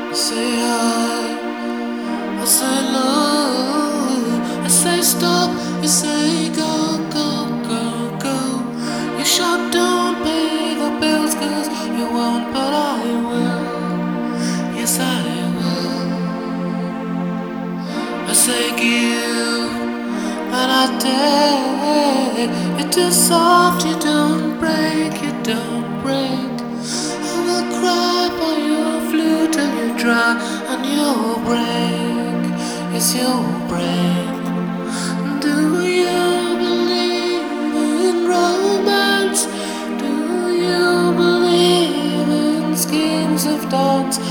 I say hi, I say no, I say stop, you say go, go, go, go. You shout don't pay the bills 'cause you won't, but I will. Yes, I will. I say give, and I take. You're too soft, you don't break, you don't break. I will cry by your flute till you dry, and you'll break. Yes, you'll break. Do you believe in romance? Do you believe in schemes of dance?